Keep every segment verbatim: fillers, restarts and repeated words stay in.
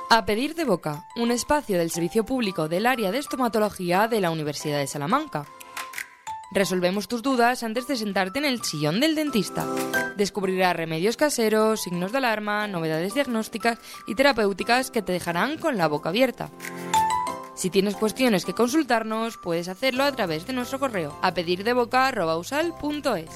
A Pedir de Boca, un espacio del servicio público del área de estomatología de la Universidad de Salamanca. Resolvemos tus dudas antes de sentarte en el sillón del dentista. Descubrirás remedios caseros, signos de alarma, novedades diagnósticas y terapéuticas que te dejarán con la boca abierta. Si tienes cuestiones que consultarnos, puedes hacerlo a través de nuestro correo a pedirdevoca arroba usal punto es.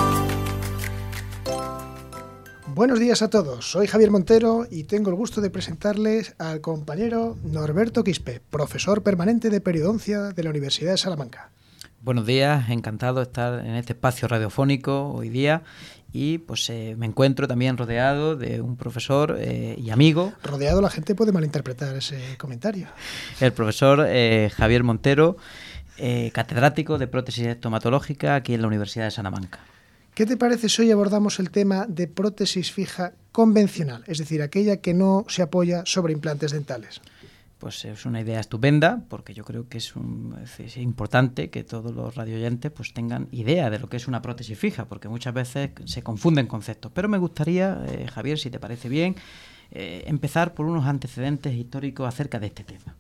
Buenos días a todos, soy Javier Montero y tengo el gusto de presentarles al compañero Norberto Quispe, profesor permanente de periodoncia de la Universidad de Salamanca. Buenos días, encantado de estar en este espacio radiofónico hoy día y pues eh, me encuentro también rodeado de un profesor eh, y amigo. Rodeado, la gente puede malinterpretar ese comentario. El profesor eh, Javier Montero, eh, catedrático de prótesis estomatológica aquí en la Universidad de Salamanca. ¿Qué te parece si hoy abordamos el tema de prótesis fija convencional, es decir, aquella que no se apoya sobre implantes dentales? Pues es una idea estupenda, porque yo creo que es, un, es importante que todos los radioyentes pues tengan idea de lo que es una prótesis fija, porque muchas veces se confunden conceptos. Pero me gustaría, eh, Javier, si te parece bien, eh, empezar por unos antecedentes históricos acerca de este tema.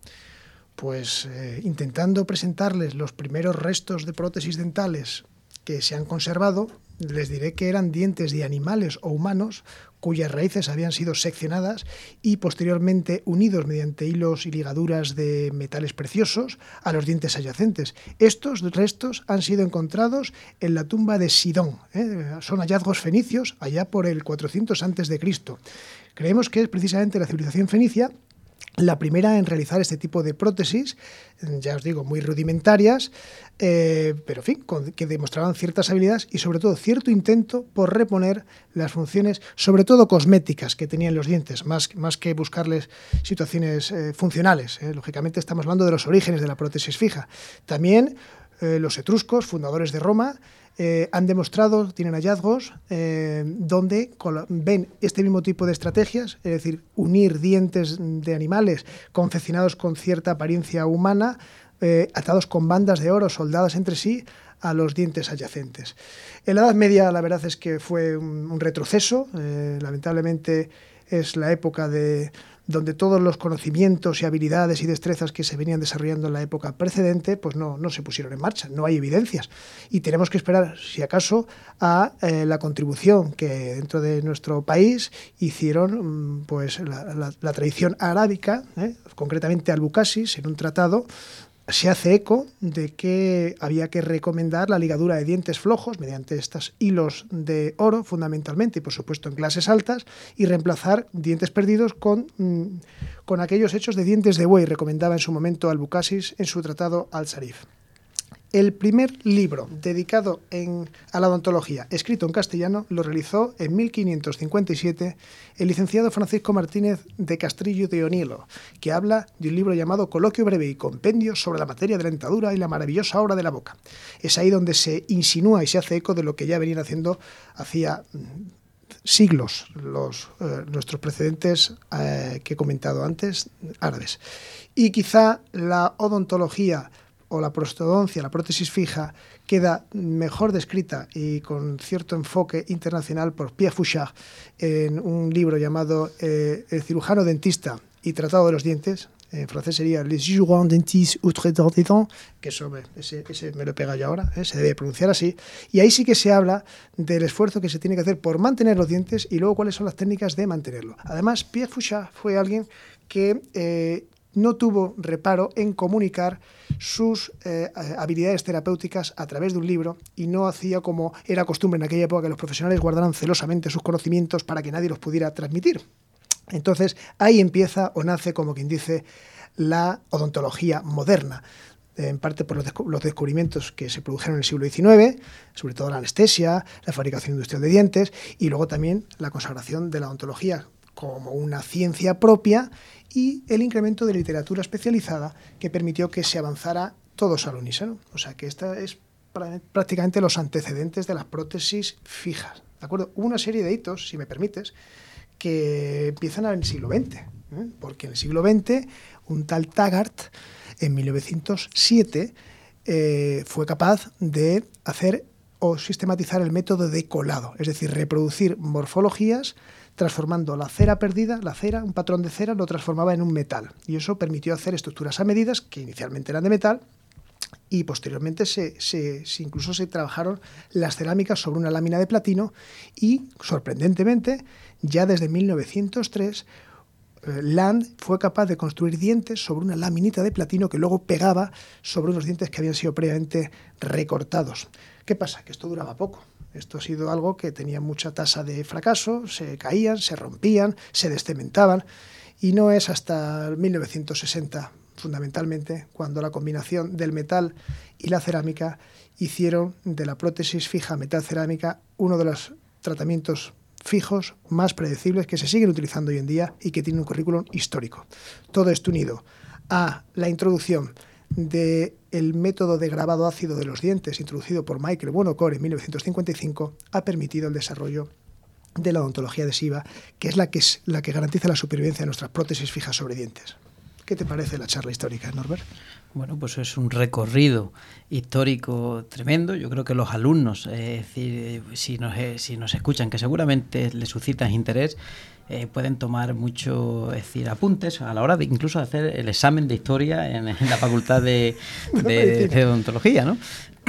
Pues eh, intentando presentarles los primeros restos de prótesis dentales que se han conservado, les diré que eran dientes de animales o humanos cuyas raíces habían sido seccionadas y posteriormente unidos mediante hilos y ligaduras de metales preciosos a los dientes adyacentes. Estos restos han sido encontrados en la tumba de Sidón, ¿eh? Son hallazgos fenicios allá por el cuatrocientos antes de Cristo. Creemos que es precisamente la civilización fenicia la primera en realizar este tipo de prótesis, ya os digo, muy rudimentarias, eh, pero en fin, con, que demostraban ciertas habilidades y sobre todo cierto intento por reponer las funciones, sobre todo cosméticas, que tenían los dientes, más, más que buscarles situaciones eh, funcionales. Eh. Lógicamente estamos hablando de los orígenes de la prótesis fija. También eh, los etruscos, fundadores de Roma, Eh, han demostrado, tienen hallazgos, eh, donde ven este mismo tipo de estrategias, es decir, unir dientes de animales confeccionados con cierta apariencia humana, eh, atados con bandas de oro soldadas entre sí a los dientes adyacentes. En la Edad Media la verdad es que fue un, un retroceso, eh, lamentablemente es la época de donde todos los conocimientos y habilidades y destrezas que se venían desarrollando en la época precedente, pues no, no se pusieron en marcha, no hay evidencias. Y tenemos que esperar, si acaso, a eh, la contribución que dentro de nuestro país hicieron pues la, la, la tradición arábica, eh, concretamente Albucasis, en un tratado, se hace eco de que había que recomendar la ligadura de dientes flojos mediante estos hilos de oro, fundamentalmente, y por supuesto en clases altas, y reemplazar dientes perdidos con, con aquellos hechos de dientes de buey, recomendaba en su momento Albucasis en su tratado Al-Sarif. El primer libro dedicado en, a la odontología, escrito en castellano, lo realizó en mil quinientos cincuenta y siete el licenciado Francisco Martínez de Castrillo de Onielo, que habla de un libro llamado Coloquio breve y compendio sobre la materia de la dentadura y la maravillosa obra de la boca. Es ahí donde se insinúa y se hace eco de lo que ya venían haciendo hacía siglos los, eh, nuestros precedentes eh, que he comentado antes, árabes. Y quizá la odontología o la prostodoncia, la prótesis fija, queda mejor descrita y con cierto enfoque internacional por Pierre Fauchard en un libro llamado eh, El cirujano dentista y tratado de los dientes. En francés sería Les jurons dentistes ou traiteurs des dents, que eso me, ese, ese me lo he pegado yo ahora, ¿eh? Se debe pronunciar así. Y ahí sí que se habla del esfuerzo que se tiene que hacer por mantener los dientes y luego cuáles son las técnicas de mantenerlo. Además, Pierre Fauchard fue alguien que eh, no tuvo reparo en comunicar sus eh, habilidades terapéuticas a través de un libro y no hacía como era costumbre en aquella época que los profesionales guardaran celosamente sus conocimientos para que nadie los pudiera transmitir. Entonces ahí empieza o nace, como quien dice, la odontología moderna, en parte por los, descu- los descubrimientos que se produjeron en el siglo diecinueve, sobre todo la anestesia, la fabricación industrial de dientes y luego también la consagración de la odontología como una ciencia propia y el incremento de literatura especializada que permitió que se avanzara todos al unísono. O sea que esta es prácticamente los antecedentes de las prótesis fijas, ¿de acuerdo? Hubo una serie de hitos, si me permites, que empiezan en el siglo veinte, ¿eh? Porque en el siglo veinte un tal Taggart, en mil novecientos siete, eh, fue capaz de hacer o sistematizar el método de colado, es decir, reproducir morfologías transformando la cera perdida, la cera, un patrón de cera, lo transformaba en un metal. Y eso permitió hacer estructuras a medidas que inicialmente eran de metal, y posteriormente se, se, se incluso se trabajaron las cerámicas sobre una lámina de platino y, sorprendentemente, ya desde mil novecientos tres, eh, Land fue capaz de construir dientes sobre una laminita de platino que luego pegaba sobre unos dientes que habían sido previamente recortados. ¿Qué pasa? Que esto duraba poco. Esto ha sido algo que tenía mucha tasa de fracaso, se caían, se rompían, se descementaban, y no es hasta mil novecientos sesenta, fundamentalmente, cuando la combinación del metal y la cerámica hicieron de la prótesis fija metal-cerámica uno de los tratamientos fijos más predecibles que se siguen utilizando hoy en día y que tienen un currículum histórico. Todo esto unido a la introducción del método de grabado ácido de los dientes, introducido por Michael Buonocore en mil novecientos cincuenta y cinco, ha permitido el desarrollo de la odontología adhesiva, que es la que, es la que garantiza la supervivencia de nuestras prótesis fijas sobre dientes. ¿Qué te parece la charla histórica, Norbert? Bueno, pues es un recorrido histórico tremendo. Yo creo que los alumnos, eh, es decir, si nos, eh, si nos escuchan, que seguramente les suscitan interés, eh, pueden tomar mucho, es decir, apuntes a la hora de incluso hacer el examen de historia en, en la facultad de, de, de odontología, ¿no?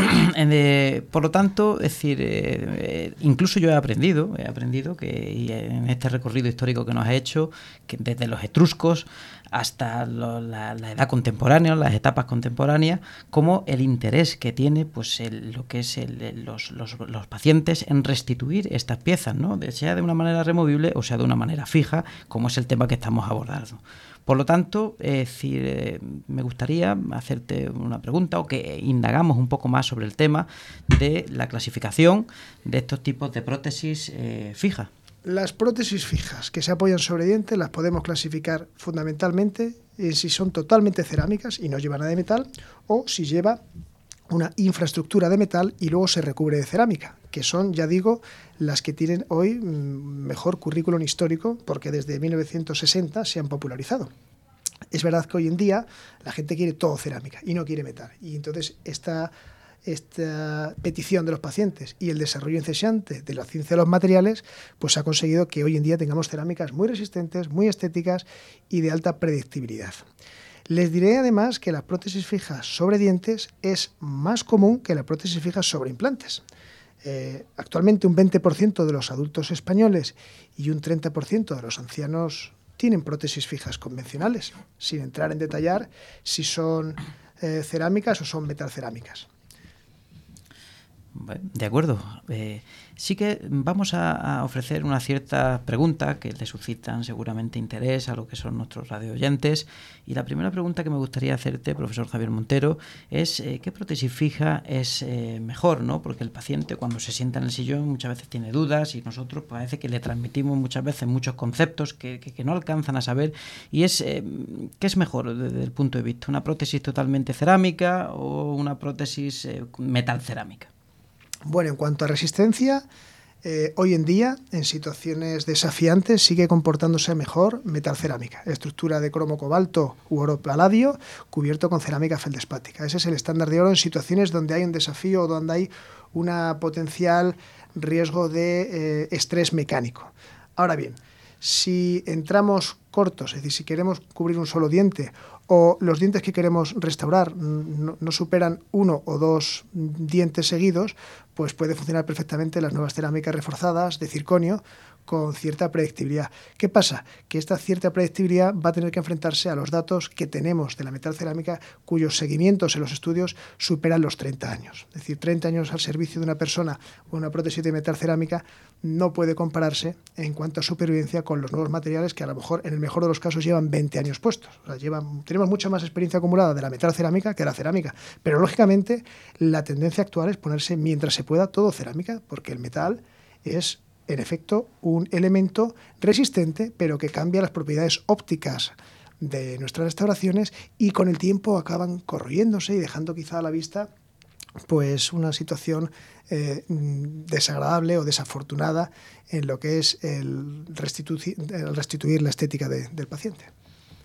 Eh, por lo tanto, es decir, eh, eh, incluso yo he aprendido, he aprendido que y en este recorrido histórico que nos ha hecho, que desde los etruscos hasta lo, la, la edad contemporánea, las etapas contemporáneas, como el interés que tiene, pues, el, lo que es el, los, los, los pacientes en restituir estas piezas, ¿no? Sea de una manera removible o sea de una manera fija, como es el tema que estamos abordando. Por lo tanto, es decir, eh, me gustaría hacerte una pregunta o que indagamos un poco más sobre el tema de la clasificación de estos tipos de prótesis eh, fijas. Las prótesis fijas que se apoyan sobre dientes las podemos clasificar fundamentalmente en si son totalmente cerámicas y no llevan nada de metal, o si lleva una infraestructura de metal y luego se recubre de cerámica, que son, ya digo, las que tienen hoy mejor currículum histórico, porque desde mil novecientos sesenta se han popularizado. Es verdad que hoy en día la gente quiere todo cerámica y no quiere metal, y entonces esta, esta petición de los pacientes y el desarrollo incesante de la ciencia de los materiales pues ha conseguido que hoy en día tengamos cerámicas muy resistentes, muy estéticas y de alta predictibilidad. Les diré además que la prótesis fija sobre dientes es más común que la prótesis fija sobre implantes. Eh, actualmente un veinte por ciento de los adultos españoles y un treinta por ciento de los ancianos tienen prótesis fijas convencionales, sin entrar en detallar si son eh, cerámicas o son metalcerámicas. De acuerdo. Eh, sí que vamos a, a ofrecer una cierta pregunta que le suscitan seguramente interés a lo que son nuestros radioyentes. Y la primera pregunta que me gustaría hacerte, profesor Javier Montero, es eh, ¿qué prótesis fija es eh, mejor, ¿no? Porque el paciente cuando se sienta en el sillón muchas veces tiene dudas y nosotros parece que le transmitimos muchas veces muchos conceptos que, que, que no alcanzan a saber. Y es eh, ¿qué es mejor desde el punto de vista? ¿Una prótesis totalmente cerámica o una prótesis eh, metal cerámica? Bueno, en cuanto a resistencia, eh, hoy en día, en situaciones desafiantes, sigue comportándose mejor metal-cerámica. Estructura de cromo-cobalto u oro paladio cubierto con cerámica feldespática. Ese es el estándar de oro en situaciones donde hay un desafío o donde hay una potencial riesgo de eh, estrés mecánico. Ahora bien, si entramos cortos, es decir, si queremos cubrir un solo diente o los dientes que queremos restaurar no, no superan uno o dos dientes seguidos, pues puede funcionar perfectamente las nuevas cerámicas reforzadas de circonio con cierta predictibilidad. ¿Qué pasa? Que esta cierta predictibilidad va a tener que enfrentarse a los datos que tenemos de la metalcerámica cuyos seguimientos en los estudios superan los treinta años. Es decir, treinta años al servicio de una persona con una prótesis de metalcerámica no puede compararse en cuanto a supervivencia con los nuevos materiales que a lo mejor, en el mejor de los casos, llevan veinte años puestos. O sea, llevan, tenemos mucha más experiencia acumulada de la metalcerámica que de la cerámica, pero lógicamente la tendencia actual es ponerse mientras se pueda todo cerámica, porque el metal es en efecto un elemento resistente, pero que cambia las propiedades ópticas de nuestras restauraciones y con el tiempo acaban corroyéndose y dejando quizá a la vista pues una situación eh, desagradable o desafortunada en lo que es el, restitu- el restituir la estética de, del paciente.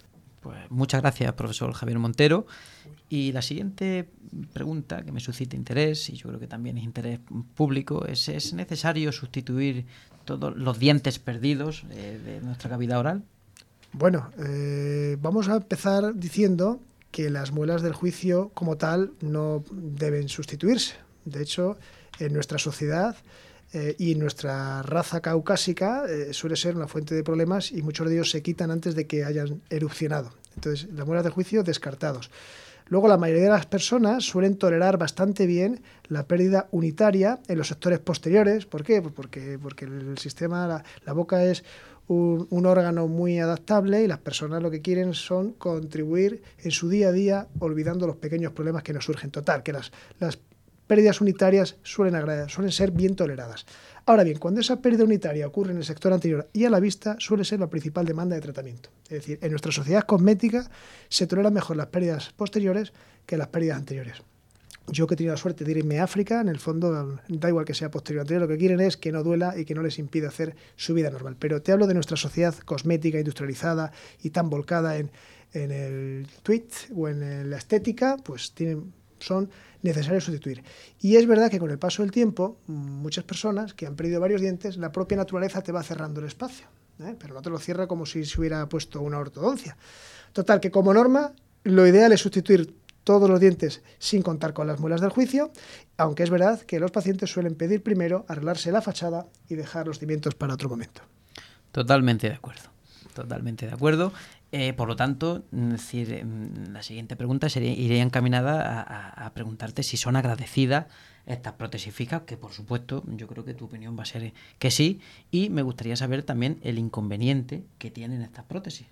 Pues muchas gracias, profesor Javier Montero. Y la siguiente pregunta que me suscita interés, y yo creo que también es interés público, es ¿es necesario sustituir todos los dientes perdidos eh, de nuestra cavidad oral? Bueno, eh, vamos a empezar diciendo que las muelas del juicio como tal no deben sustituirse. De hecho, en nuestra sociedad eh, y en nuestra raza caucásica eh, suele ser una fuente de problemas y muchos de ellos se quitan antes de que hayan erupcionado. Entonces, las muelas del juicio descartados. Luego, la mayoría de las personas suelen tolerar bastante bien la pérdida unitaria en los sectores posteriores. ¿Por qué? Pues porque, porque el sistema, la, la boca es un, un órgano muy adaptable y las personas lo que quieren son contribuir en su día a día olvidando los pequeños problemas que nos surgen. Total, que las, las pérdidas unitarias suelen, agradar, suelen ser bien toleradas. Ahora bien, cuando esa pérdida unitaria ocurre en el sector anterior y a la vista, suele ser la principal demanda de tratamiento. Es decir, en nuestra sociedad cosmética se toleran mejor las pérdidas posteriores que las pérdidas anteriores. Yo que he tenido la suerte de irme a África, en el fondo, da igual que sea posterior o anterior, lo que quieren es que no duela y que no les impida hacer su vida normal. Pero te hablo de nuestra sociedad cosmética, industrializada y tan volcada en, en el tweet o en la estética, pues tienen... son necesarios sustituir. Y es verdad que con el paso del tiempo, muchas personas que han perdido varios dientes, la propia naturaleza te va cerrando el espacio, ¿eh? Pero no te lo cierra como si se hubiera puesto una ortodoncia. Total, que como norma, lo ideal es sustituir todos los dientes sin contar con las muelas del juicio, aunque es verdad que los pacientes suelen pedir primero arreglarse la fachada y dejar los cimientos para otro momento. Totalmente de acuerdo, totalmente de acuerdo. Eh, por lo tanto, es decir, la siguiente pregunta sería, iría encaminada a, a, a preguntarte si son agradecidas estas prótesis fijas, que por supuesto yo creo que tu opinión va a ser que sí, y me gustaría saber también el inconveniente que tienen estas prótesis.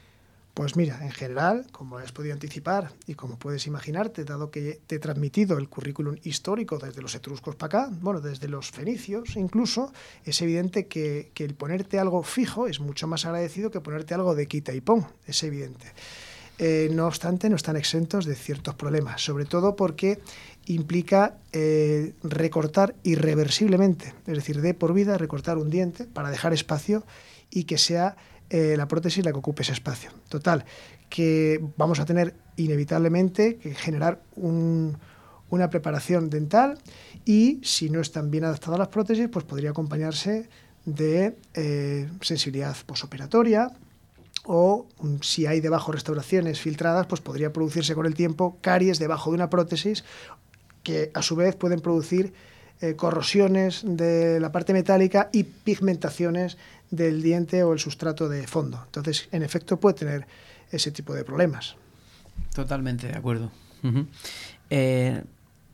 Pues mira, en general, como has podido anticipar y como puedes imaginarte, dado que te he transmitido el currículum histórico desde los etruscos para acá, bueno, desde los fenicios incluso, es evidente que, que el ponerte algo fijo es mucho más agradecido que ponerte algo de quita y pon, es evidente. Eh, no obstante, no están exentos de ciertos problemas, sobre todo porque implica eh, recortar irreversiblemente, es decir, de por vida recortar un diente para dejar espacio y que sea Eh, la prótesis la que ocupe ese espacio. Total, que vamos a tener inevitablemente que generar un, una preparación dental y si no están bien adaptadas las prótesis, pues podría acompañarse de eh, sensibilidad posoperatoria o si hay debajo restauraciones filtradas, pues podría producirse con el tiempo caries debajo de una prótesis que a su vez pueden producir eh, corrosiones de la parte metálica y pigmentaciones del diente o el sustrato de fondo. Entonces, en efecto, puede tener ese tipo de problemas. Totalmente de acuerdo. Uh-huh. Eh,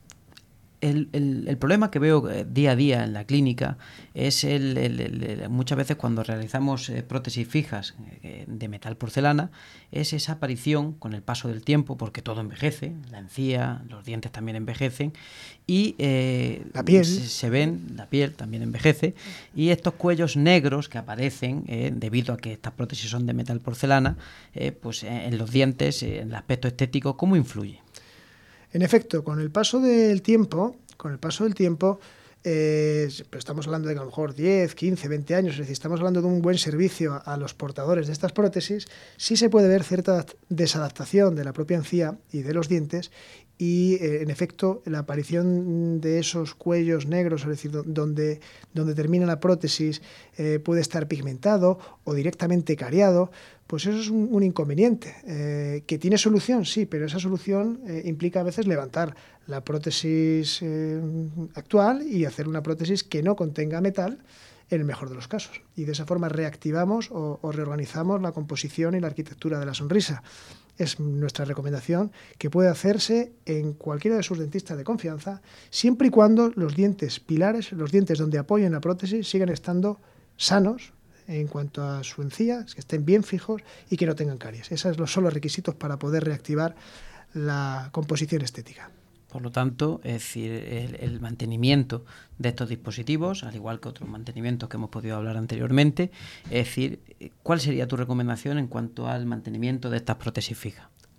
el, el, el problema que veo día a día en la clínica es el, el, el, el muchas veces cuando realizamos eh, prótesis fijas eh, de metal porcelana, es esa aparición con el paso del tiempo, porque todo envejece, la encía, los dientes también envejecen, y eh, la piel. Se, se ven, la piel también envejece, y estos cuellos negros que aparecen eh, debido a que estas prótesis son de metal porcelana, eh, pues eh, en los dientes, eh, en el aspecto estético, ¿cómo influye? En efecto, con el paso del tiempo, con el paso del tiempo, eh, pero estamos hablando de que a lo mejor diez, quince, veinte años, es decir, estamos hablando de un buen servicio a, a los portadores de estas prótesis, sí se puede ver cierta desadaptación de la propia encía y de los dientes y, eh, en efecto, la aparición de esos cuellos negros, es decir, donde, donde termina la prótesis, eh, puede estar pigmentado o directamente cariado. Pues eso es un, un inconveniente, eh, que tiene solución, sí, pero esa solución eh, implica a veces levantar la prótesis eh, actual y hacer una prótesis que no contenga metal, en el mejor de los casos. Y de esa forma reactivamos o, o reorganizamos la composición y la arquitectura de la sonrisa. Es nuestra recomendación que puede hacerse en cualquiera de sus dentistas de confianza, siempre y cuando los dientes pilares, los dientes donde apoyen la prótesis, sigan estando sanos, en cuanto a su encía, que estén bien fijos y que no tengan caries. Esos son los requisitos para poder reactivar la composición estética. Por lo tanto, es decir, el, el mantenimiento de estos dispositivos, al igual que otros mantenimientos que hemos podido hablar anteriormente, es decir, ¿cuál sería tu recomendación en cuanto al mantenimiento de estas prótesis fijas?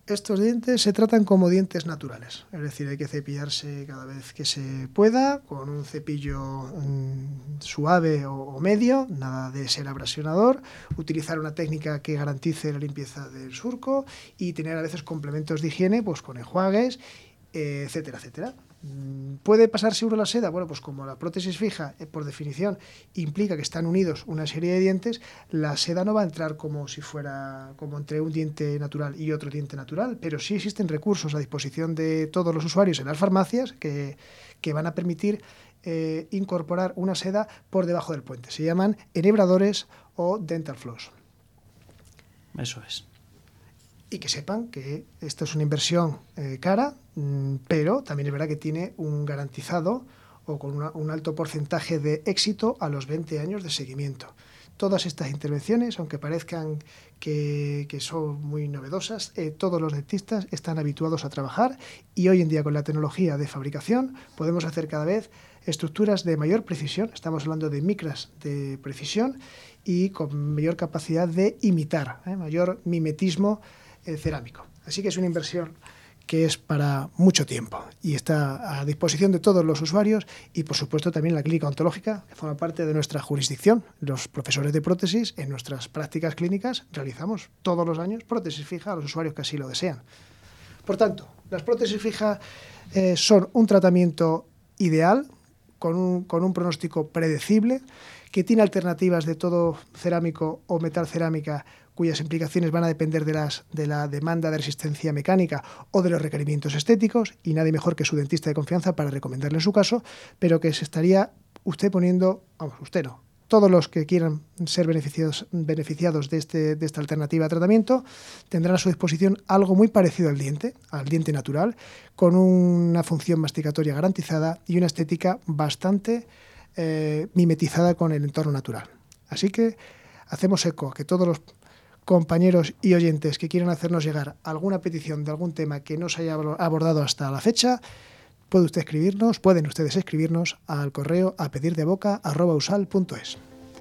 estos dientes se tratan como dientes naturales, es decir, hay que cepillarse cada vez que se pueda con un cepillo mmm, suave o, o medio, nada de ser abrasionador, utilizar una técnica que garantice la limpieza del surco y tener a veces complementos de higiene pues con enjuagues, eh, etcétera, etcétera. ¿Puede pasarse uno la seda? Bueno, pues como la prótesis fija, eh, por definición, implica que están unidos una serie de dientes, la seda no va a entrar como si fuera como entre un diente natural y otro diente natural, pero sí existen recursos a disposición de todos los usuarios en las farmacias que, que van a permitir eh, incorporar una seda por debajo del puente. Se llaman enhebradores o dental floss. Eso es. Y que sepan que esto es una inversión eh, cara, mmm, pero también es verdad que tiene un garantizado o con una, un alto porcentaje de éxito a los veinte años de seguimiento. Todas estas intervenciones, aunque parezcan que, que son muy novedosas, eh, todos los dentistas están habituados a trabajar y hoy en día con la tecnología de fabricación podemos hacer cada vez estructuras de mayor precisión, estamos hablando de micras de precisión y con mayor capacidad de imitar, eh, mayor mimetismo eh, cerámico. Así que es una inversión que es para mucho tiempo y está a disposición de todos los usuarios y, por supuesto, también la clínica odontológica, que forma parte de nuestra jurisdicción. Los profesores de prótesis, en nuestras prácticas clínicas, realizamos todos los años prótesis fija a los usuarios que así lo desean. Por tanto, las prótesis fijas eh, son un tratamiento ideal, con un, con un pronóstico predecible, que tiene alternativas de todo cerámico o metal cerámica cuyas implicaciones van a depender de, las, de la demanda de resistencia mecánica o de los requerimientos estéticos, y nadie mejor que su dentista de confianza para recomendarle en su caso, pero que se estaría usted poniendo, vamos, usted no, todos los que quieran ser beneficiados, beneficiados de, este, de esta alternativa de tratamiento tendrán a su disposición algo muy parecido al diente, al diente natural, con una función masticatoria garantizada y una estética bastante eh, mimetizada con el entorno natural. Así que hacemos eco a que todos los compañeros y oyentes que quieran hacernos llegar alguna petición de algún tema que no se haya abordado hasta la fecha, puede usted escribirnos, pueden ustedes escribirnos al correo a pedirdeboca arroba usal punto es.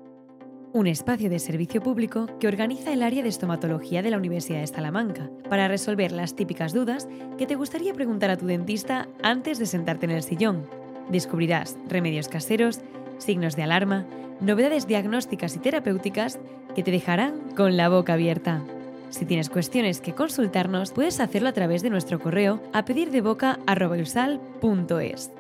Un espacio de servicio público que organiza el área de estomatología de la Universidad de Salamanca para resolver las típicas dudas que te gustaría preguntar a tu dentista antes de sentarte en el sillón. Descubrirás remedios caseros, signos de alarma, novedades diagnósticas y terapéuticas que te dejarán con la boca abierta. Si tienes cuestiones que consultarnos, puedes hacerlo a través de nuestro correo a pedirdeboca arroba usal punto es.